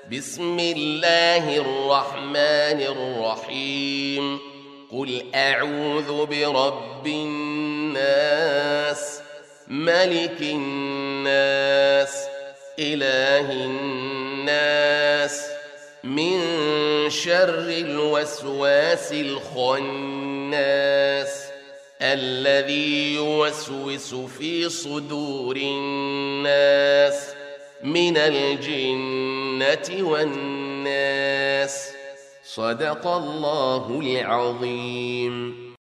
بسم الله الرحمن الرحيم قل أعوذ برب الناس ملك الناس إله الناس من شر الوسواس الخناس الذي يوسوس في صدور الناس من الجنة والناس. صدق الله العظيم.